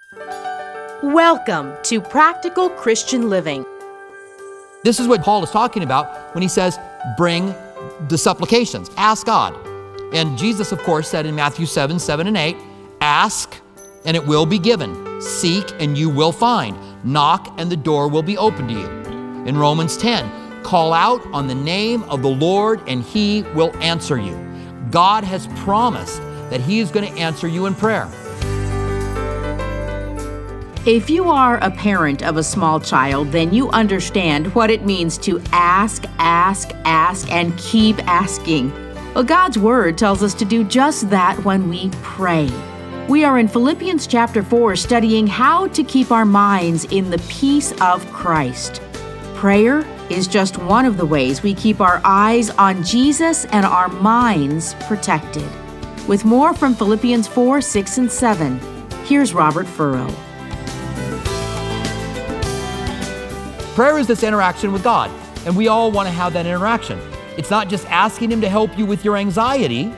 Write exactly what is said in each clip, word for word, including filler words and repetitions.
Welcome to Practical Christian Living. This is what Paul is talking about when he says, bring the supplications, ask God. And Jesus, of course, said in Matthew seven, seven and eight, ask and it will be given. Seek and you will find. Knock and the door will be opened to you. In Romans ten, call out on the name of the Lord and he will answer you. God has promised that he is going to answer you in prayer. If you are a parent of a small child, then you understand what it means to ask, ask, ask, and keep asking. Well, God's Word tells us to do just that when we pray. We are in Philippians chapter four studying how to keep our minds in the peace of Christ. Prayer is just one of the ways we keep our eyes on Jesus and our minds protected. With more from Philippians four, six, and seven, here's Robert Furrow. Prayer is this interaction with God, and we all want to have that interaction. It's not just asking him to help you with your anxiety.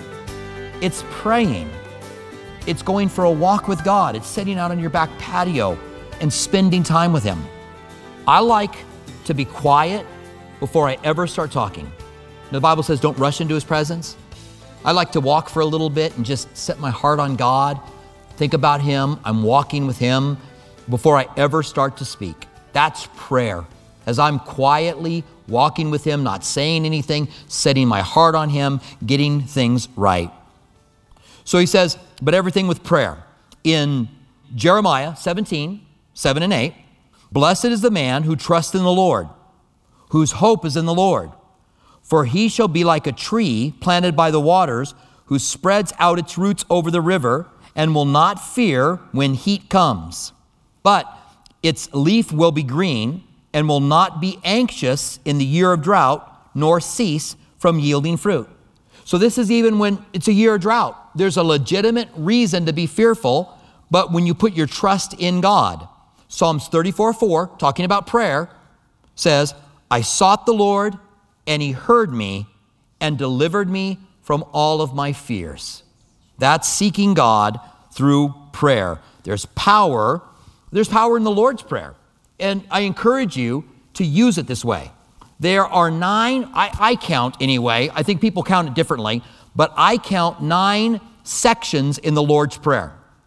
It's praying. It's going for a walk with God. It's sitting out on your back patio and spending time with him. I like to be quiet before I ever start talking. The Bible says don't rush into his presence. I like to walk for a little bit and just set my heart on God, think about him. I'm walking with him before I ever start to speak. That's prayer. As I'm quietly walking with him, not saying anything, setting my heart on him, getting things right. So he says, but everything with prayer. In Jeremiah seventeen, seven and eight, blessed is the man who trusts in the Lord, whose hope is in the Lord. For he shall be like a tree planted by the waters, who spreads out its roots over the river and will not fear when heat comes. But its leaf will be green and will not be anxious in the year of drought, nor cease from yielding fruit. So this is even when it's a year of drought. There's a legitimate reason to be fearful, but when you put your trust in God. Psalms thirty-four, four, talking about prayer, says, I sought the Lord, and he heard me and delivered me from all of my fears. That's seeking God through prayer. There's power. There's power in the Lord's Prayer. And I encourage you to use it this way. There are nine, I, I count anyway, I think people count it differently, but I count nine sections in the Lord's Prayer.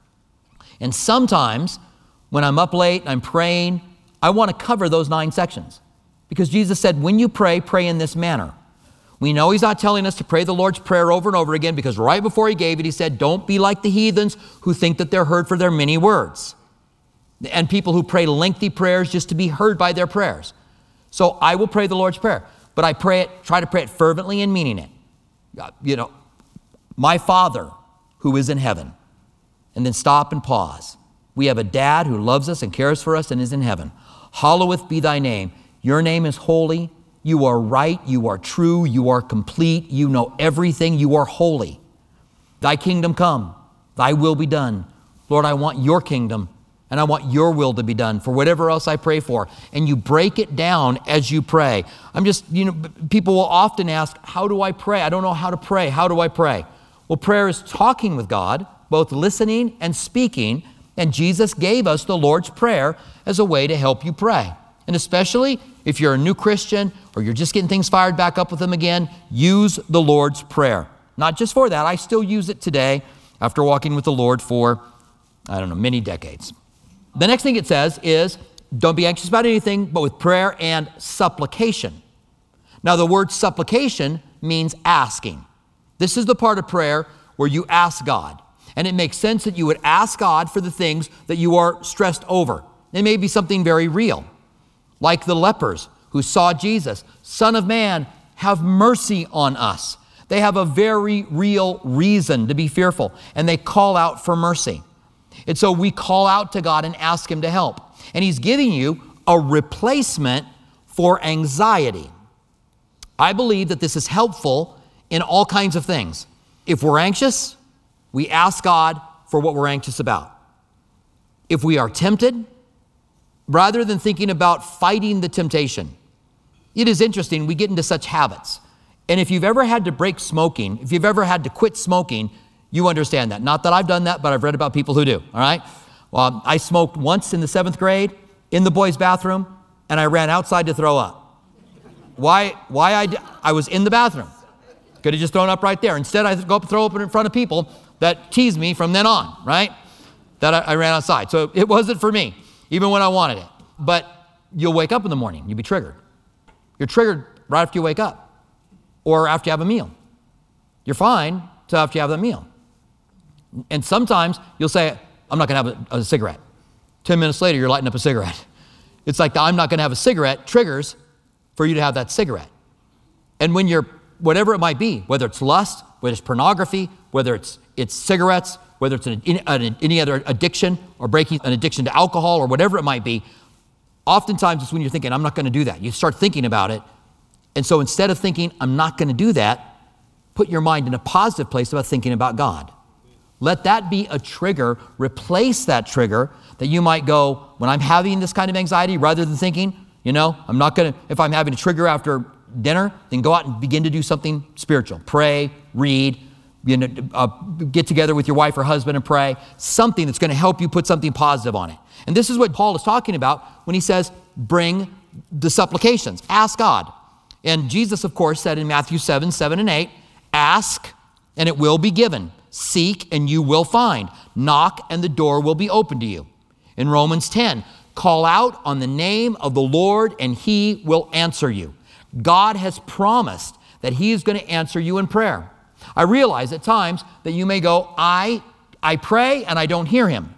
And sometimes when I'm up late and I'm praying, I want to cover those nine sections. Because Jesus said, when you pray, pray in this manner. We know he's not telling us to pray the Lord's Prayer over and over again, because right before he gave it, he said, don't be like the heathens who think that they're heard for their many words. And people who pray lengthy prayers just to be heard by their prayers. So I will pray the Lord's Prayer, but I pray it, try to pray it fervently and meaning it. You know, my Father who is in heaven, and then stop and pause. We have a dad who loves us and cares for us and is in heaven. Hallowed be thy name. Your name is holy. You are right. You are true. You are complete. You know everything. You are holy. Thy kingdom come. Thy will be done. Lord, I want your kingdom. And I want your will to be done for whatever else I pray for. And you break it down as you pray. I'm just, you know, people will often ask, how do I pray? I don't know how to pray. How do I pray? Well, prayer is talking with God, both listening and speaking. And Jesus gave us the Lord's Prayer as a way to help you pray. And especially if you're a new Christian or you're just getting things fired back up with them again, use the Lord's Prayer. Not just for that. I still use it today after walking with the Lord for, I don't know, many decades. The next thing it says is, don't be anxious about anything, but with prayer and supplication. Now, the word supplication means asking. This is the part of prayer where you ask God. And it makes sense that you would ask God for the things that you are stressed over. It may be something very real, like the lepers who saw Jesus. Son of man, have mercy on us. They have a very real reason to be fearful, and they call out for mercy. And so we call out to God and ask him to help. And he's giving you a replacement for anxiety. I believe that this is helpful in all kinds of things. If we're anxious, we ask God for what we're anxious about. If we are tempted, rather than thinking about fighting the temptation, it is interesting, we get into such habits. And if you've ever had to break smoking, if you've ever had to quit smoking, you understand that. Not that I've done that, but I've read about people who do, all right? Well, I smoked once in the seventh grade in the boys' bathroom, and I ran outside to throw up. Why? Why I, d- I was in the bathroom. Could have just thrown up right there. Instead, I go up and throw up in front of people that teased me from then on, right? That I, I ran outside. So it wasn't for me, even when I wanted it. But you'll wake up in the morning, you'll be triggered. You're triggered right after you wake up or after you have a meal. You're fine till after you have that meal. And sometimes you'll say, I'm not gonna have a, a cigarette. Ten minutes later, you're lighting up a cigarette. It's like the I'm not gonna have a cigarette triggers for you to have that cigarette. And when you're, whatever it might be, whether it's lust, whether it's pornography, whether it's it's cigarettes, whether it's an, an, any other addiction or breaking an addiction to alcohol or whatever it might be, oftentimes it's when you're thinking, I'm not gonna do that. You start thinking about it. And so instead of thinking, I'm not gonna do that, put your mind in a positive place about thinking about God. Let that be a trigger. Replace that trigger that you might go, when I'm having this kind of anxiety, rather than thinking, you know, I'm not gonna, if I'm having a trigger after dinner, then go out and begin to do something spiritual. Pray, read, you know, uh, get together with your wife or husband and pray. Something that's gonna help you put something positive on it. And this is what Paul is talking about when he says, bring the supplications, ask God. And Jesus, of course, said in Matthew seven, seven and eight, ask and it will be given. Seek and you will find. Knock and the door will be open to you. In Romans ten, call out on the name of the Lord and he will answer you. God has promised that he is going to answer you in prayer. I realize at times that you may go, I, I pray and I don't hear him.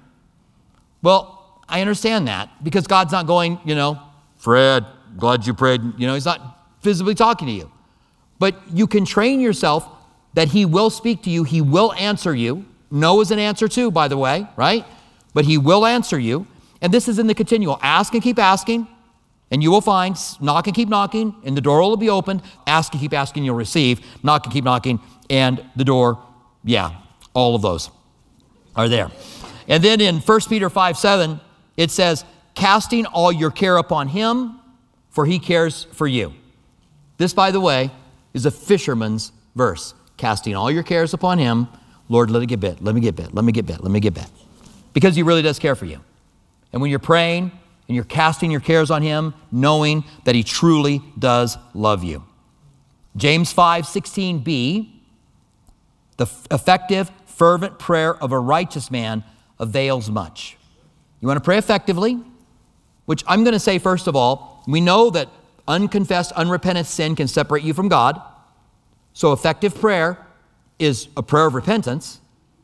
Well, I understand that because God's not going, you know, Fred, glad you prayed. You know, he's not visibly talking to you. But you can train yourself that he will speak to you. He will answer you. No is an answer too, by the way, right? But he will answer you. And this is in the continual. Ask and keep asking, and you will find. Knock and keep knocking, and the door will be opened. Ask and keep asking, you'll receive. Knock and keep knocking, and the door, yeah, all of those are there. And then in First Peter five, seven, it says, casting all your care upon him, for he cares for you. This, by the way, is a fisherman's verse. Casting all your cares upon him, Lord, let it get bit, let me get bit, let me get bit, let me get bit. Because he really does care for you. And when you're praying and you're casting your cares on him, knowing that he truly does love you. James five, sixteen b, the f- effective, fervent prayer of a righteous man avails much. You want to pray effectively? Which I'm going to say, first of all, we know that unconfessed, unrepentant sin can separate you from God. So effective prayer is a prayer of repentance.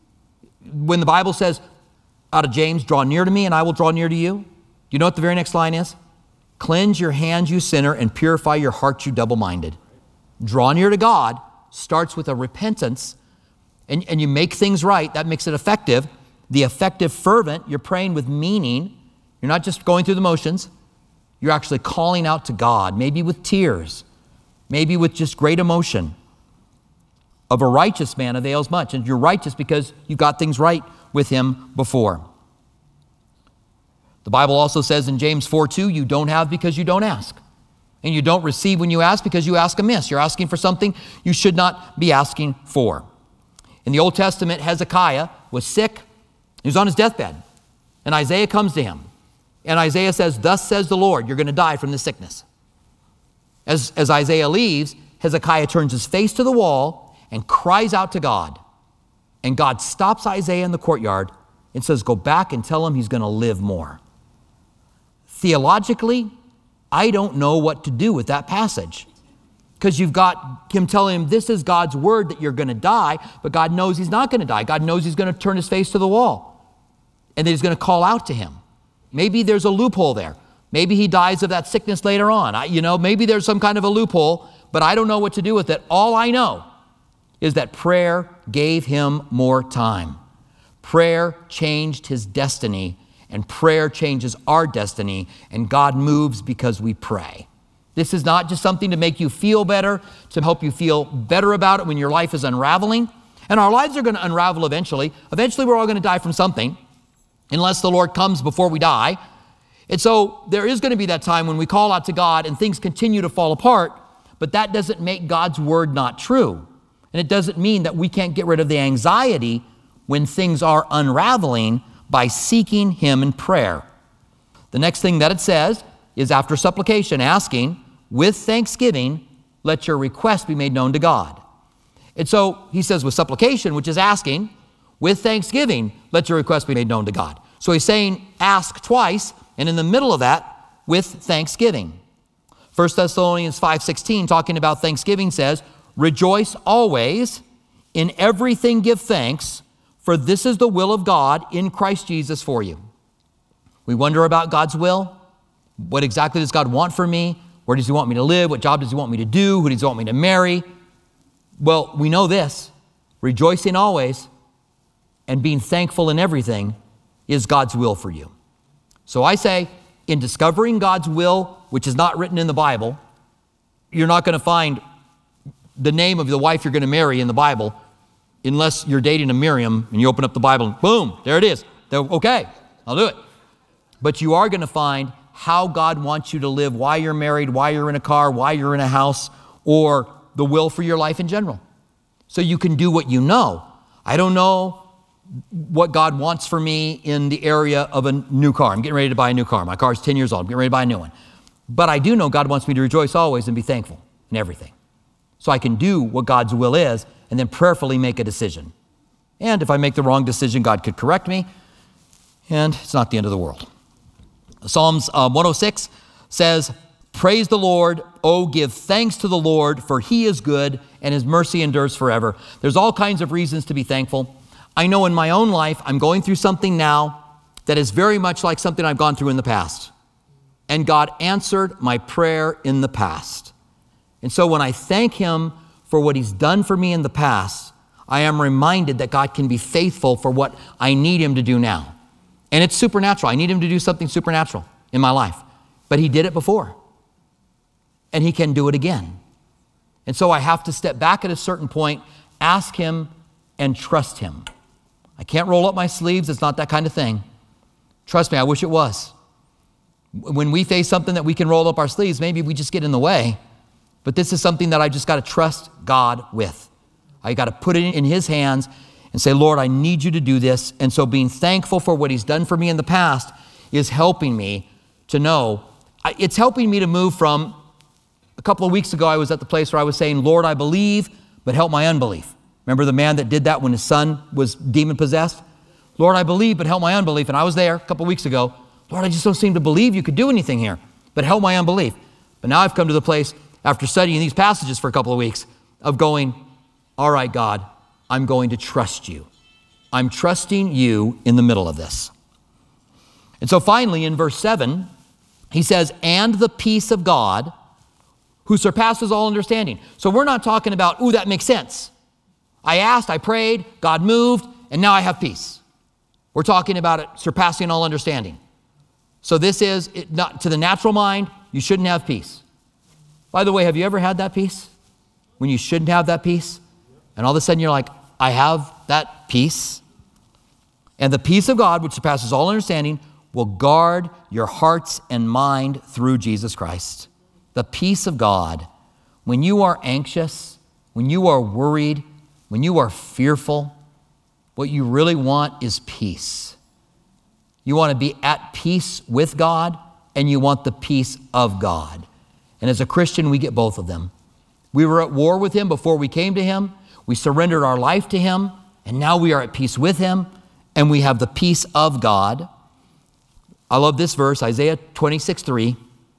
When the Bible says out of James, draw near to me and I will draw near to you. Do you know what the very next line is? Cleanse your hands, you sinner, and purify your heart, you double-minded. Draw near to God starts with a repentance, and, and you make things right. That makes it effective. The effective fervent, you're praying with meaning. You're not just going through the motions. You're actually calling out to God, maybe with tears, maybe with just great emotion. Of a righteous man avails much. And you're righteous because you got things right with him before. The Bible also says in James four two, you don't have because you don't ask. And you don't receive when you ask because you ask amiss. You're asking for something you should not be asking for. In the Old Testament, Hezekiah was sick. He was on his deathbed. And Isaiah comes to him. And Isaiah says, thus says the Lord, you're going to die from this sickness. As, as Isaiah leaves, Hezekiah turns his face to the wall and cries out to God. And God stops Isaiah in the courtyard and says, go back and tell him he's going to live more. Theologically, I don't know what to do with that passage. Because you've got him telling him, this is God's word that you're going to die, but God knows he's not going to die. God knows he's going to turn his face to the wall. And that he's going to call out to him. Maybe there's a loophole there. Maybe he dies of that sickness later on. I, you know, maybe there's some kind of a loophole, but I don't know what to do with it. All I know is that prayer gave him more time. Prayer changed his destiny, and prayer changes our destiny, and God moves because we pray. This is not just something to make you feel better, to help you feel better about it when your life is unraveling. And our lives are going to unravel eventually. Eventually, we're all going to die from something, unless the Lord comes before we die. And so there is going to be that time when we call out to God and things continue to fall apart, but that doesn't make God's word not true. And it doesn't mean that we can't get rid of the anxiety when things are unraveling, by seeking him in prayer. The next thing that it says is after supplication, asking, with thanksgiving, let your request be made known to God. And so he says with supplication, which is asking, with thanksgiving, let your request be made known to God. So he's saying ask twice, and in the middle of that, with thanksgiving. First Thessalonians five sixteen, talking about thanksgiving, says, rejoice always, in everything give thanks, for this is the will of God in Christ Jesus for you. We wonder about God's will. What exactly does God want for me? Where does he want me to live? What job does he want me to do? Who does he want me to marry? Well, we know this. Rejoicing always and being thankful in everything is God's will for you. So I say, in discovering God's will, which is not written in the Bible, you're not going to find the name of the wife you're going to marry in the Bible unless you're dating a Miriam and you open up the Bible and boom, there it is. They're, okay, I'll do it. But you are going to find how God wants you to live, why you're married, why you're in a car, why you're in a house, or the will for your life in general. So you can do what you know. I don't know what God wants for me in the area of a new car. I'm getting ready to buy a new car. My car's ten years old. I'm getting ready to buy a new one. But I do know God wants me to rejoice always and be thankful in everything. So I can do what God's will is and then prayerfully make a decision. And if I make the wrong decision, God could correct me, and it's not the end of the world. Psalms uh, one oh six says, praise the Lord, oh, give thanks to the Lord, for he is good and his mercy endures forever. There's all kinds of reasons to be thankful. I know in my own life, I'm going through something now that is very much like something I've gone through in the past. And God answered my prayer in the past. And so when I thank him for what he's done for me in the past, I am reminded that God can be faithful for what I need him to do now. And it's supernatural. I need him to do something supernatural in my life. But he did it before. And he can do it again. And so I have to step back at a certain point, ask him, and trust him. I can't roll up my sleeves. It's not that kind of thing. Trust me, I wish it was. When we face something that we can roll up our sleeves, maybe we just get in the way. But this is something that I just got to trust God with. I got to put it in his hands and say, Lord, I need you to do this. And so being thankful for what he's done for me in the past is helping me to know. It's helping me to move from, a couple of weeks ago, I was at the place where I was saying, Lord, I believe, but help my unbelief. Remember the man that did that when his son was demon-possessed? Lord, I believe, but help my unbelief. And I was there a couple of weeks ago. Lord, I just don't seem to believe you could do anything here, but help my unbelief. But now I've come to the place, after studying these passages for a couple of weeks, of going, all right, God, I'm going to trust you. I'm trusting you in the middle of this. And so finally, in verse seven, he says, and the peace of God, who surpasses all understanding. So we're not talking about, ooh, that makes sense. I asked, I prayed, God moved, and now I have peace. We're talking about it surpassing all understanding. So this is, it, not to the natural mind, you shouldn't have peace. By the way, have you ever had that peace? When you shouldn't have that peace? And all of a sudden you're like, I have that peace. And the peace of God, which surpasses all understanding, will guard your hearts and mind through Jesus Christ. The peace of God. When you are anxious, when you are worried, when you are fearful, what you really want is peace. You want to be at peace with God, and you want the peace of God. And as a Christian, we get both of them. We were at war with him before we came to him. We surrendered our life to him, and now we are at peace with him, and we have the peace of God. I love this verse, Isaiah twenty-six three.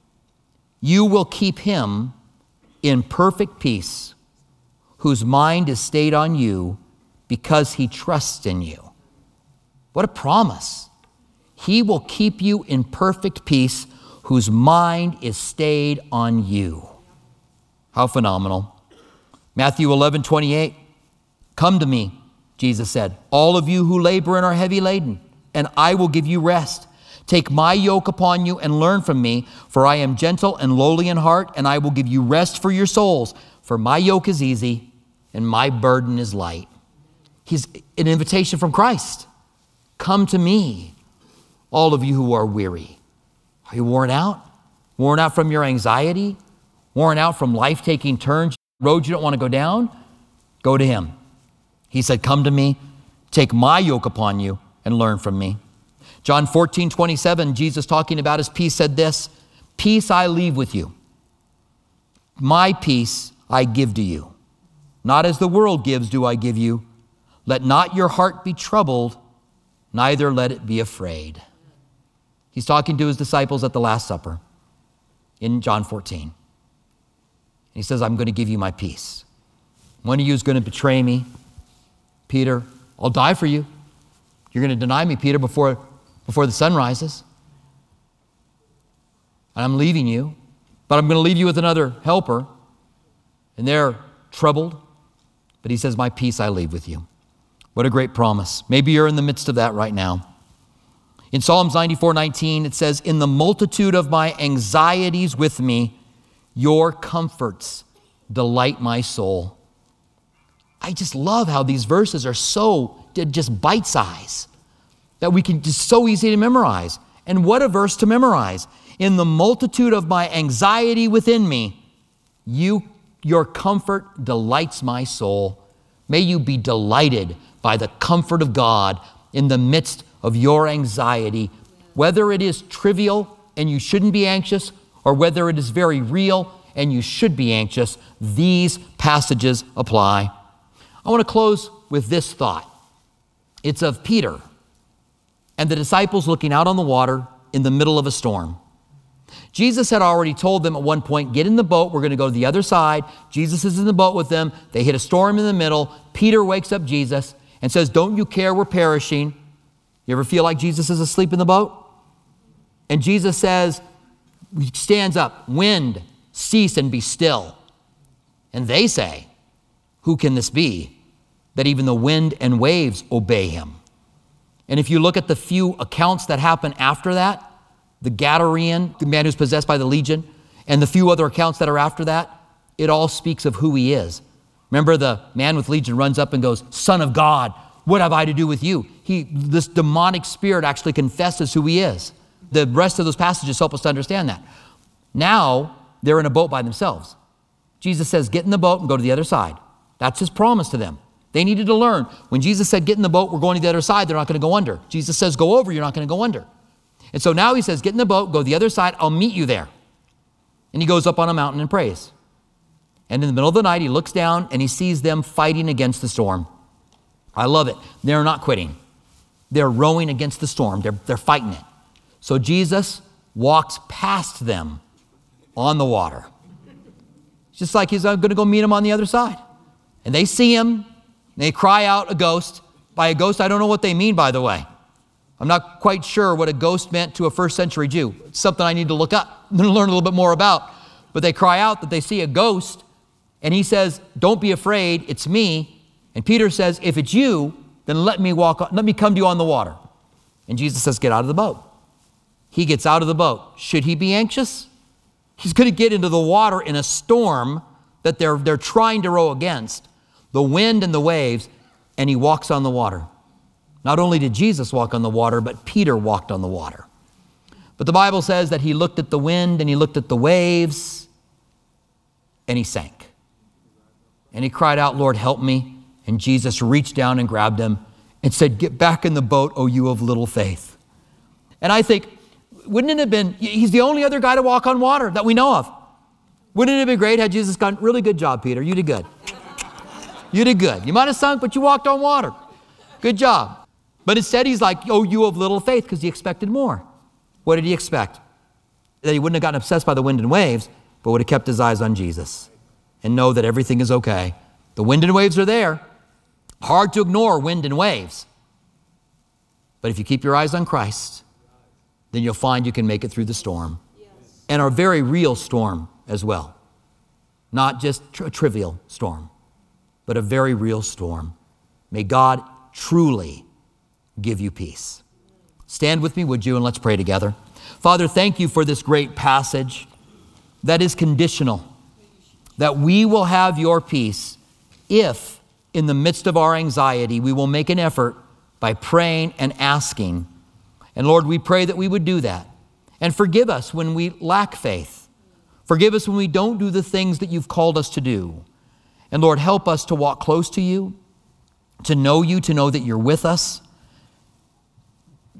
You will keep him in perfect peace, whose mind is stayed on you because he trusts in you. What a promise. He will keep you in perfect peace, whose mind is stayed on you. How phenomenal. Matthew eleven twenty-eight. Come to me, Jesus said, all of you who labor and are heavy laden, and I will give you rest. Take my yoke upon you and learn from me, for I am gentle and lowly in heart, and I will give you rest for your souls. For my yoke is easy and my burden is light. He's an invitation from Christ. Come to me, all of you who are weary. Are you worn out? Worn out from your anxiety? Worn out from life-taking turns, roads you don't want to go down? Go to him. He said, come to me, take my yoke upon you and learn from me. John fourteen twenty-seven, Jesus talking about his peace said this, "Peace I leave with you. My peace I give to you. Not as the world gives do I give you. Let not your heart be troubled, neither let it be afraid." He's talking to his disciples at the Last Supper in John fourteen. He says, "I'm going to give you my peace. One of you is going to betray me. Peter, I'll die for you. You're going to deny me, Peter, before, before the sun rises. And I'm leaving you, but I'm going to leave you with another helper." And they're troubled. But he says, "My peace I leave with you." What a great promise. Maybe you're in the midst of that right now. In Psalms ninety-four nineteen, it says, "In the multitude of my anxieties with me, your comforts delight my soul." I just love how these verses are so just bite-sized that we can just so easy to memorize. And what a verse to memorize. In the multitude of my anxiety within me, you, your comfort delights my soul. May you be delighted by the comfort of God in the midst of your anxiety, whether it is trivial and you shouldn't be anxious, or whether it is very real and you should be anxious. These passages apply. I want to close with this thought. It's of Peter and the disciples looking out on the water in the middle of a storm. Jesus had already told them at one point, "Get in the boat, we're going to go to the other side." Jesus is in the boat with them. They hit a storm in the middle. Peter wakes up Jesus and says, "Don't you care we're perishing?" You ever feel like Jesus is asleep in the boat? And Jesus says, he stands up, "Wind, cease and be still." And they say, "Who can this be, that even the wind and waves obey him?" And if you look at the few accounts that happen after that, the Gadarene, the man who's possessed by the legion, and the few other accounts that are after that, it all speaks of who he is. Remember, the man with legion runs up and goes, "Son of God, what have I to do with you?" He, this demonic spirit actually confesses who he is. The rest of those passages help us to understand that. Now, they're in a boat by themselves. Jesus says, "Get in the boat and go to the other side." That's his promise to them. They needed to learn. When Jesus said, "Get in the boat, we're going to the other side," they're not going to go under. Jesus says, "Go over, you're not going to go under." And so now he says, "Get in the boat, go to the other side, I'll meet you there." And he goes up on a mountain and prays. And in the middle of the night, he looks down and he sees them fighting against the storm. I love it. They're not quitting. They're rowing against the storm. They're, they're fighting it. So Jesus walks past them on the water. It's just like he's going to go meet them on the other side. And they see him. They cry out, "A ghost." By a ghost, I don't know what they mean, by the way. I'm not quite sure what a ghost meant to a first century Jew. It's something I need to look up and learn a little bit more about. But they cry out that they see a ghost. And he says, "Don't be afraid, it's me." And Peter says, "If it's you, then let me walk, on, let me come to you on the water." And Jesus says, "Get out of the boat." He gets out of the boat. Should he be anxious? He's going to get into the water in a storm that they're, they're trying to row against, the wind and the waves, and he walks on the water. Not only did Jesus walk on the water, but Peter walked on the water. But the Bible says that he looked at the wind and he looked at the waves and he sank. And he cried out, "Lord, help me." And Jesus reached down and grabbed him and said, "Get back in the boat, O you of little faith." And I think, wouldn't it have been, he's the only other guy to walk on water that we know of. Wouldn't it have been great had Jesus gone, "Really good job, Peter. You did good. You did good. You might have sunk, but you walked on water. Good job." But instead he's like, "Oh, you of little faith," because he expected more. What did he expect? That he wouldn't have gotten obsessed by the wind and waves, but would have kept his eyes on Jesus and know that everything is okay. The wind and waves are there. Hard to ignore wind and waves. But if you keep your eyes on Christ, then you'll find you can make it through the storm. Yes. And a very real storm as well. Not just a trivial storm, but a very real storm. May God truly give you peace. Stand with me, would you, and let's pray together. Father, thank you for this great passage that is conditional, that we will have your peace if, in the midst of our anxiety, we will make an effort by praying and asking. And Lord, we pray that we would do that. And forgive us when we lack faith. Forgive us when we don't do the things that you've called us to do. And Lord, help us to walk close to you, to know you, to know that you're with us.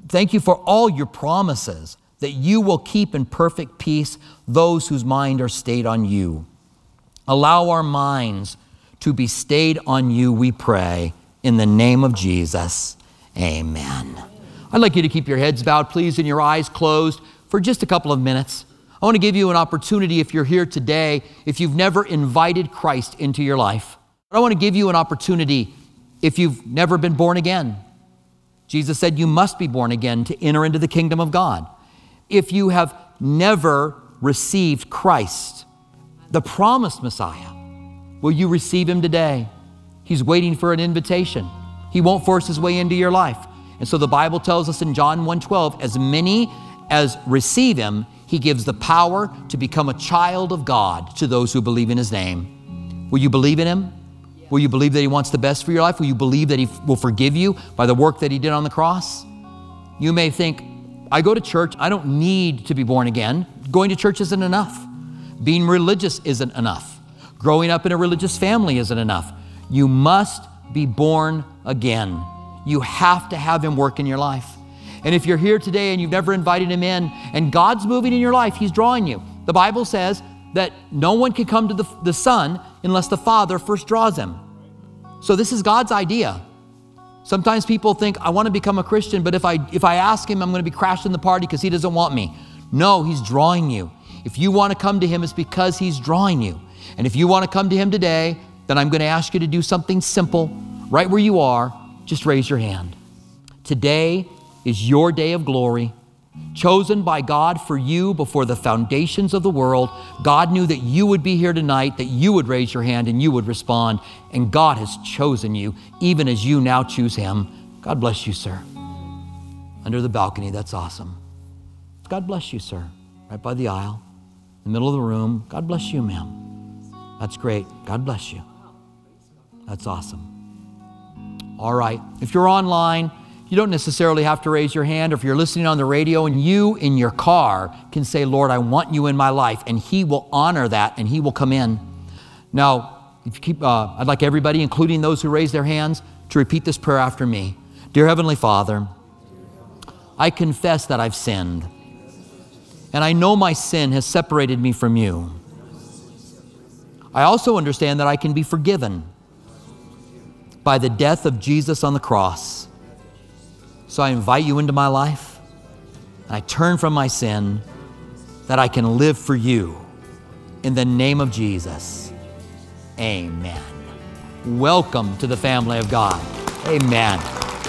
Thank you for all your promises that you will keep in perfect peace those whose mind are stayed on you. Allow our minds to be stayed on you, we pray, in the name of Jesus. Amen. I'd like you to keep your heads bowed, please, and your eyes closed for just a couple of minutes. I want to give you an opportunity, if you're here today, if you've never invited Christ into your life. I want to give you an opportunity if you've never been born again. Jesus said you must be born again to enter into the kingdom of God. If you have never received Christ, the promised Messiah, will you receive him today? He's waiting for an invitation. He won't force his way into your life. And so the Bible tells us in John one twelve, as many as receive him, he gives the power to become a child of God to those who believe in his name. Will you believe in him? Will you believe that he wants the best for your life? Will you believe that he will forgive you by the work that he did on the cross? You may think, I go to church, I don't need to be born again. Going to church isn't enough. Being religious isn't enough. Growing up in a religious family isn't enough. You must be born again. You have to have him work in your life. And if you're here today and you've never invited him in, and God's moving in your life, he's drawing you. The Bible says that no one can come to the, the Son unless the Father first draws him. So this is God's idea. Sometimes people think, I want to become a Christian, but if I, if I ask him, I'm going to be crashing the party because he doesn't want me. No, he's drawing you. If you want to come to him, it's because he's drawing you. And if you want to come to him today, then I'm going to ask you to do something simple. Right where you are, just raise your hand. Today is your day of glory, chosen by God for you before the foundations of the world. God knew that you would be here tonight, that you would raise your hand and you would respond. And God has chosen you, even as you now choose him. God bless you, sir. Under the balcony, that's awesome. God bless you, sir. Right by the aisle, in the middle of the room. God bless you, ma'am. That's great. God bless you. That's awesome. All right. If you're online, you don't necessarily have to raise your hand. Or if you're listening on the radio and you in your car can say, Lord, I want you in my life, and he will honor that and he will come in. Now, if you keep, uh, I'd like everybody, including those who raise their hands, to repeat this prayer after me. Dear Heavenly Father, I confess that I've sinned, and I know my sin has separated me from you. I also understand that I can be forgiven by the death of Jesus on the cross. So I invite you into my life, and I turn from my sin that I can live for you. In the name of Jesus, amen. Welcome to the family of God. Amen.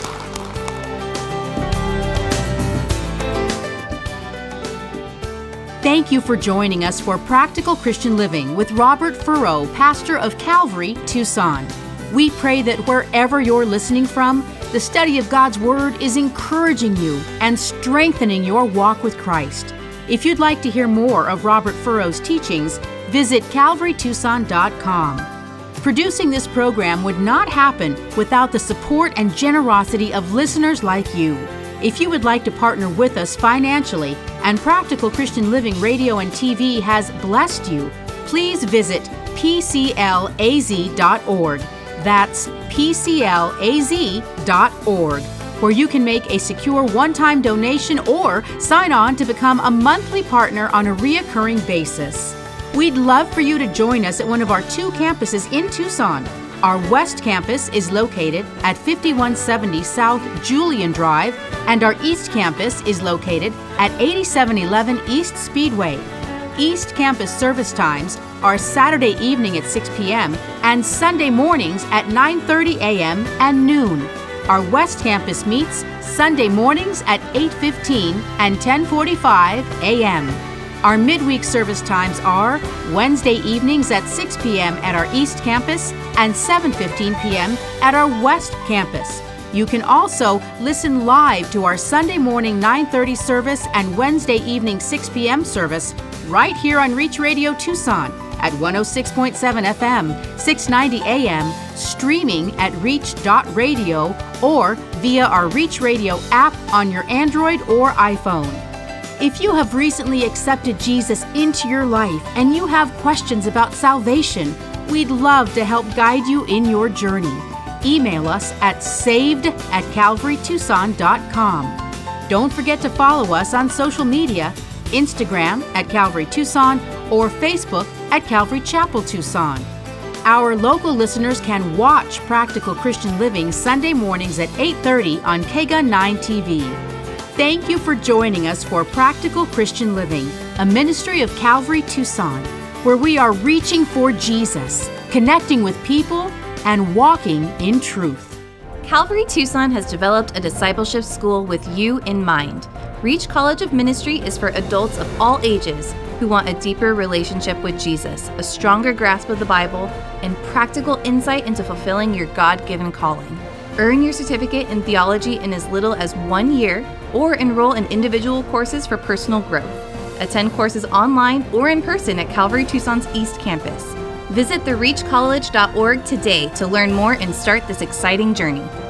Thank you for joining us for Practical Christian Living with Robert Furrow, pastor of Calvary, Tucson. We pray that wherever you're listening from, the study of God's Word is encouraging you and strengthening your walk with Christ. If you'd like to hear more of Robert Furrow's teachings, visit calvary tucson dot com. Producing this program would not happen without the support and generosity of listeners like you. If you would like to partner with us financially and Practical Christian Living Radio and T V has blessed you, please visit p c l a z dot org. That's p c l a z dot org, where you can make a secure one-time donation or sign on to become a monthly partner on a reoccurring basis. We'd love for you to join us at one of our two campuses in Tucson. Our West Campus is located at fifty-one seventy South Julian Drive, and our East Campus is located at eighty-seven eleven East Speedway. East Campus service times are Saturday evening at six p.m. and Sunday mornings at nine thirty a.m. and noon. Our West Campus meets Sunday mornings at eight fifteen and ten forty-five a.m. Our midweek service times are Wednesday evenings at six p.m. at our East Campus and seven fifteen p.m. at our West Campus. You can also listen live to our Sunday morning nine thirty service and Wednesday evening six p.m. service right here on Reach Radio Tucson at one oh six point seven F M, six ninety A M, streaming at reach dot radio or via our Reach Radio app on your Android or iPhone. If you have recently accepted Jesus into your life and you have questions about salvation, we'd love to help guide you in your journey. Email us at saved at calvary tucson dot com. Don't forget to follow us on social media, Instagram at Calvary Tucson or Facebook at Calvary Chapel Tucson. Our local listeners can watch Practical Christian Living Sunday mornings at eight thirty on K G U nine T V. Thank you for joining us for Practical Christian Living, a ministry of Calvary Tucson, where we are reaching for Jesus, connecting with people, and walking in truth. Calvary Tucson has developed a discipleship school with you in mind. Reach College of Ministry is for adults of all ages who want a deeper relationship with Jesus, a stronger grasp of the Bible, and practical insight into fulfilling your God-given calling. Earn your certificate in theology in as little as one year, or enroll in individual courses for personal growth. Attend courses online or in person at Calvary Tucson's East Campus. Visit the reach college dot org today to learn more and start this exciting journey.